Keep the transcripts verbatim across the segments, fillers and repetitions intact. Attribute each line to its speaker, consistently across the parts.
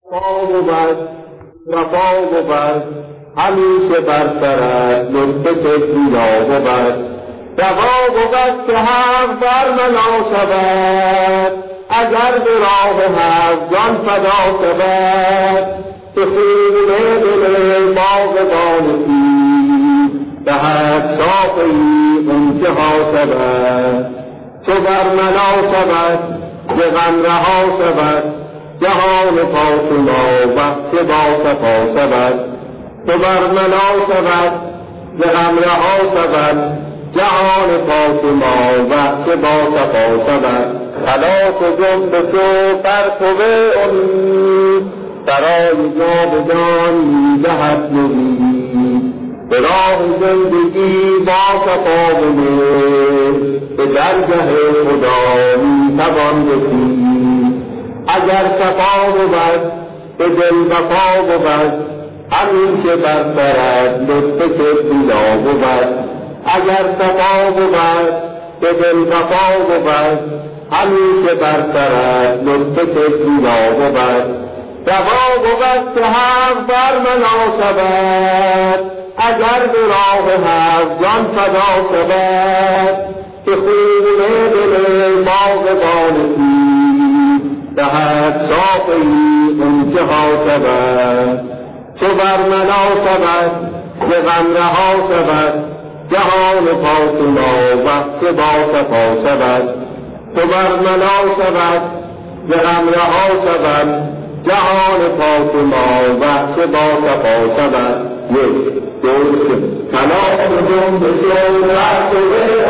Speaker 1: وفا بود وفا بود همیشه بر سرت لطف کبریا بود روا بود که حق بر منا شود اگر به راه حق جان فدا شود که خون دل باغبان پیر دهد ساقی انتها شود چو بر منا شود ز غم رها شود جهان پاک ما وقت با صفا شود تو بر منا شود ز غم رها شود جهان پاک ما وقت با صفا شود خلاص جنب تو پرتو امید برای جاودان می‌دهد نوید به راه زندگی با صفا و مهر به درگه خدا می‌توان رسید اگر صفا بود به دل وفا بود همیشه بر سرت لطف کبریا بود اگر صفا بود به دل وفا بود همیشه بر سرت لطف کبریا بود روا بود که حق بر منا شود اگر به راه حق جان فدا شود که خون دل باغبان پیر دهد ساقی انتها شود چو بر منا شود ز غم رها شود جهان پاک ما وقت با صفا شود چو بر منا شود ز غم رها شود جهان پاک ما وقت با صفا شود یک دو کلام جنب شو وقت به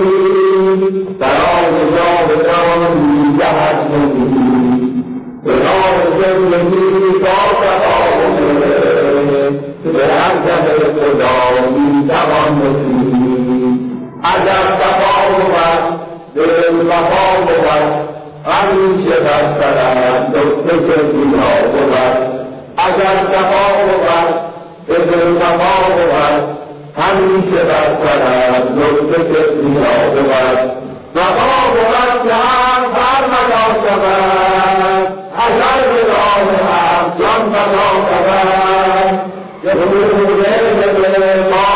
Speaker 1: امید برای جاودان می‌دهد نوید به راه زندگی با صفا و مهر به درگه خدا می‌توان رسید اگر صفا بود دل وفا بود همیشه بر سرت لطف کبریا بود اگر صفا بود به دل وفا بود همیشه بر سرت لطف کبریا بود وفا بود که حق بر منا شود اگر به راه حق جان فدا شود که خون دل